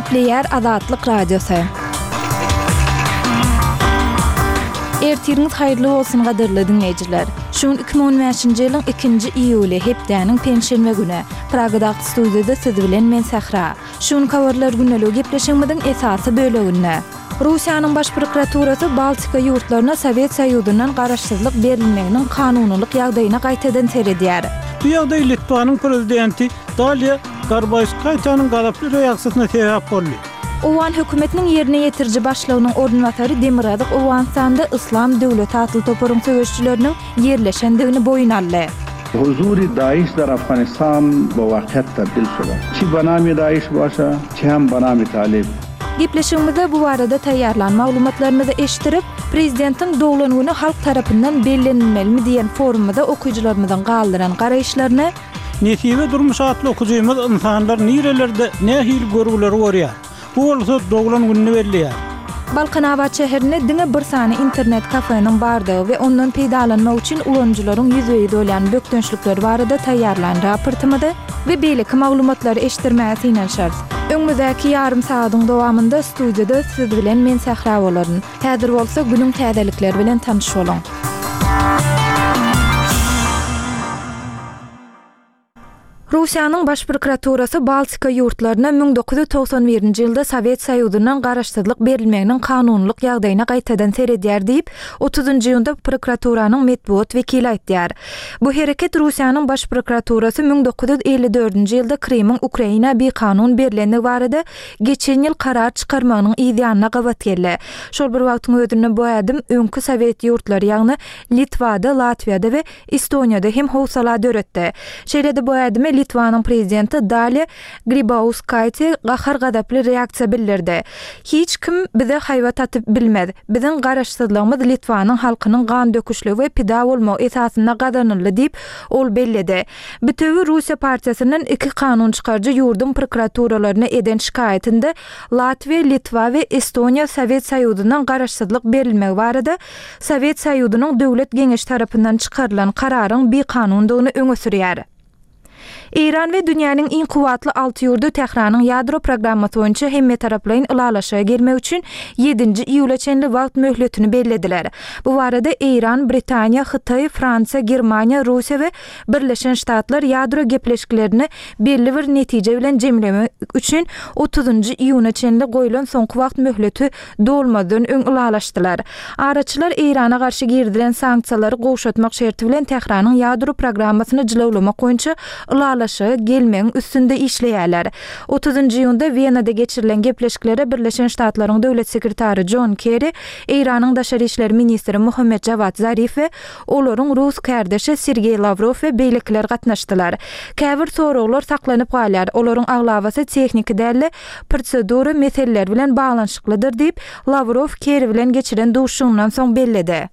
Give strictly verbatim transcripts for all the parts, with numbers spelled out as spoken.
Nükleer Azatlyk Radiosu. Ertiriniz hayırlı olsun gadyrly dinleýijiler. Şuň iki bin on beşinji ýylyň ikinji iýuly hepdäniň penşenbe güni Pragadaky studiýada siz bilen men Sahra. Şuň kawarlar güneligi gepleşigimiziň esasy böleginde Russiýanyň baş prokuraturasy Baltika ýurtlaryna Sowet Soýuzyndan garaşsyzlyk berilmeginiň kanunylyk ýagdaýyna gaýtadan seredýär. Bu ýagdaý Litvanyň prezidenti Dalia Grybauskaitanyň galaply reaksiýasyna sebäp boldy. Owan hökümetiniň ýerine ýetirji başlygynyň ornatary Demirradyk Owanstanda İslam döwleti atyl toparyň söwüşçileriniň ýerleşendigini boyun aldy. Huzuri Daesh dar Afganistan bu wagt tabdil şuda. Çi banamy Daesh başa, çi hem banamy Talib. Gepleşigimizde bu barada taýýarlan maglumatlaryny da eşitirip, prezidentiň dowlanyny halk tarapyndan bellenilmeli diýen forumda okuyjylarymyzdan galdyran garaýşlaryny Netibe durmuş atly okujymyz insanlar nirelerde nähil görgüleri görýär. Bu bolsa doglan günni berýär. Balkanawat şäherine diňe bir sany internet kafenyň bardygy we ondan peýdalanmak üçin ulanjylaryň ýüzüňi dolýan bökdönçlikleri barada taýýarlan raportymyda we beýleki maglumatlary eşitdirmäsi inen şart. Öňümüzdäki ýarym saatyň dowamında studiýada siz bilen men Sahra bolaryn. Häzir bolsa günüň täzelikleri bilen tanyş bolun. Russiýanyň baş prokuraturasy Baltika ýurtlaryna bin dokuz yüz togson birinji ýylda Sowet Soýuzyndan garaşsyzlyk berilmeginiň kanunylyk ýagdaýyna gaýtadan seredýär diýip otuzunji ýylda prokuraturanyň medbuat wekili aýtdyar. Bu hereket Russiýanyň baş prokuraturasy bin dokuz yüz elli dördünji ýylda Krymyň Ukraina bir kanun berilendigi barada geçen ýyl karar çykarmagynyň ýa-da gabat geldi. Şol bir wagtyň ödünde bu adam öňkü Sowet ýurtlary ýagny Litvada, Latviýada we Estoniýada hem howsala döretdi. Şeýlede bu adam Litvanyň prezidenti Dalia Grybauskaitė gahar gadaply reaksiýa bildirdi. Hiç kim bize haýwat atyp bilmedi. Biziň garaşsyzlygymyz Litvanyň halkynyň gan döküşligi we pida bolmagy esasyna gadanyldy diýip ol belledi. Bütöwi Russiýa partiýasynyň iki kanun çykarjy ýurdun prokuraturalarına eden şikaýetinde Latviýa, Litwa we Estoniýa Sowet Soýuzyndan garaşsyzlyk berilmegi barada Sowet Soýuzynyň döwlet geňeşi tarapyndan çykarylan kararyň bir kanundygyny öňe sürýär. İran we dünýäniň iň kuwatly alty ýurdu Tehranyň ýadro programmasy boýunça hemme taraplaryň ylalaşyga gelmek üçin ýedinji iýule çenli wagt möhletini bellediler. Bu barada İran, Britaniýa, Hytaý, Fransiýa, Germaniýa, Russiýa we Birleşen Ştatlar ýadro gepleşiklerini belli bir netije bilen jemlemek üçin otuzunji iýuna çenli goýulan soňky wagt möhleti dolmadan öň ylalaşdylar. Araçylar İrana garşy girdilen sanksiýalary gowşatmak şerti bilen Tehranyň ýadro programmasyny jylawlamak boýunça ylalaşyga gelmeň üstünde işleýärler. otuzunji iýunda Wienada geçirilen gepleşiklere Birleşen Ştatlaryň döwlet sekretary John Kerry, İranyň daşary işler ministri Mohammad Javad Zarif we olaryň Rus kardeşi Sergey Lavrov we beýlekler gatnaşdylar. Käbir soraglar saklanyp galýar. Olaryň aglawasy tehnik däli prosedury meseleler bilen baglanyşyklydyr diýip Lavrov Kerry bilen geçiren duşundan soň belledi.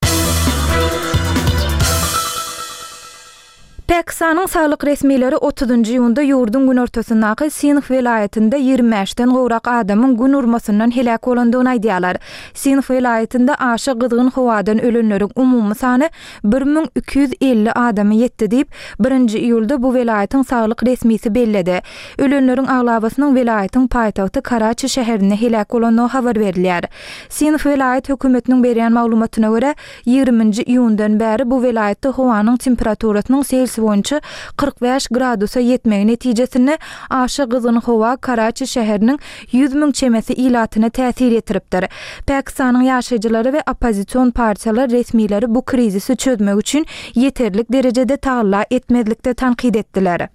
Pakistanyň saglyk resmiýetleri otuzunji iýunda ýurdun gün ortasyndaky Sinf vilayetinde ýigirmi beşden gowrak adamyň gün urmasyndan helak bolandygyny aýdýarlar. Sinf vilayetinde aşy gyzgyn howadan ölenleriň umumy sany bir min iki yüz elli adamy ýetdi diýip birinji iýulda bu vilayetiň saglyk resmiýeti belledi. Ölenleriň aglawasynyň vilayetiň paýtagty Karachi şäherine helak bolandygy habar berilýär. Sinf vilayet hökümetiniň berýän maglumatyna görä ýigriminji iýundan bäri bu vilayetde howanyň temperaturasynyň boýunça kırk beş gradusa ýetmegi netijesinde aşy gyzgyn howa Karachi şäheriniň yüz min çemesi ilatyna täsir etiripdir. Pakistanyň ýaşaýjylary we opozisiýon partiýalar resmiýetleri bu krizisi çözmek üçin ýeterlik derejede taýla etmedlikde tanqid etdiler.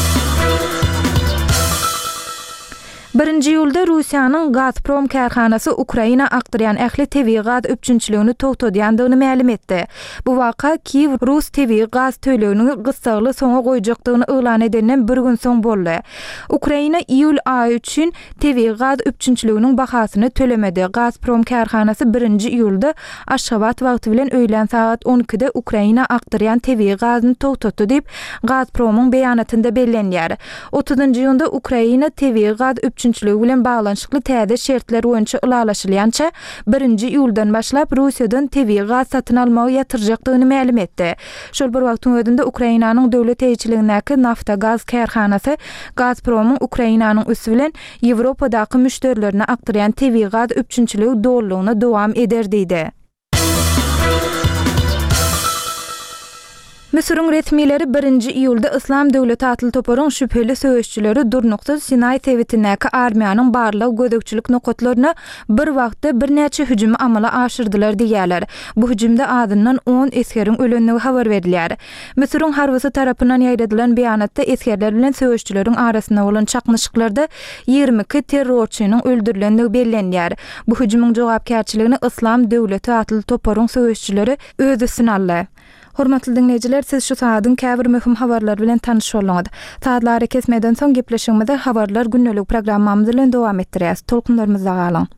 Birinji ýylda Russiýanyň Gazprom karhanasy Ukraina akdyrýan ähli tebii gaz öpçünçiligini togtadýandygyny ma'lum etdi. Bu waka Kiýew Rus tebii gaz tölegini gysgaly soňa goýjakdygyny elan edenden bir gün soň boldy. Ukraina iýul aýy üçin tebii gaz öpçünçiliginiň bahasyny tölemedi. Gazprom karhanasy birinji iýulda Aşgabat wagty bilen öýlen saat on ikide Ukraina akdyrýan tebii gazyny togtatdy diýip Gazpromyň beýanatynda bellenýär. otuzunji ýylda Ukraina tebii gaz öpçünçiligini üçünçülügi bilen baglanşykly täze şertler boýunça ulalaşylýança birinji ýuldan başlap Russiýadan tebii gaz satyn almagy ýatyrjakdygyny ma'lum etdi. Şol bir wagtyň özünde Ukrainanyň döwlet eýçiligindäki Nafta gaz kärhanasy Gazpromyň Ukrainanyň üstü bilen Ýewropadaky müşterilerine aktarýan tebii gaz üçünçülügi dolulugyna dowam eder diýdi. Misr'ın resmileri birinji iýulda Islam Döwleti atly toparyň şüpheli söýüşçileri Durnukda Sinay tewitindäki armiýanyň barlyk gödekçilik nokatlaryna bir wagtda bir näçe hüjümi amala aşyrdylar diýerler. Bu hüjümde adyndan on eskeriň ölenligi habar berilýär. Misr'ın harbysy tarapyndan ýaýradylan beýanatda eskerler bilen söýüşçileriň arasynda bolan çakmyşyklarda ýigri iki terrorçynyň öldürilenligi bellenýär. Bu hüjümyň jogapkärçiligini Islam Döwleti atly toparyň söýüşçileri öz üstüne aldy. Hormatly dinleýijiler, siz şu sahadyň käbir möhüm habarlar bilen tanyş bolňyz. Sahatlary kesmeden soň gepleşigimizde habarlar günnelik programmamyz bilen dowam etdirýäs. Tolkunlarymyzda galyň.